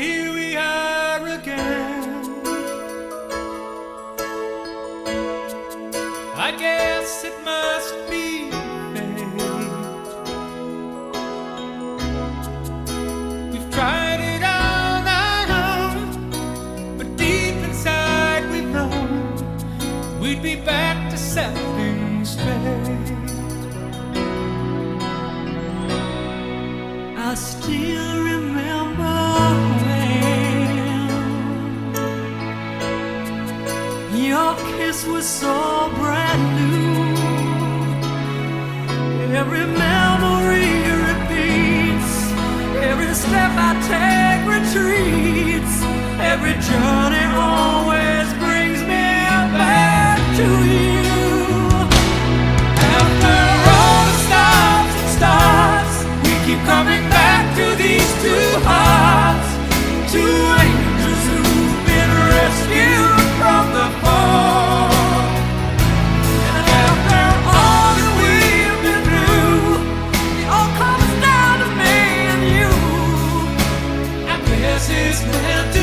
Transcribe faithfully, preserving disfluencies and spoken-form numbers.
here we are again. I guess it must be fate. We've tried it on our own, but deep inside we know we'd be back to set things straight. I still remember when your kiss was so brand new. Every memory repeats, every step I take retreats, every journey always brings me back to you. After all the stops and starts, we keep coming back to these two hearts, two angels who've been rescued from the fall. And after all that we've been through, it all comes down to me and you. I guess it's meant to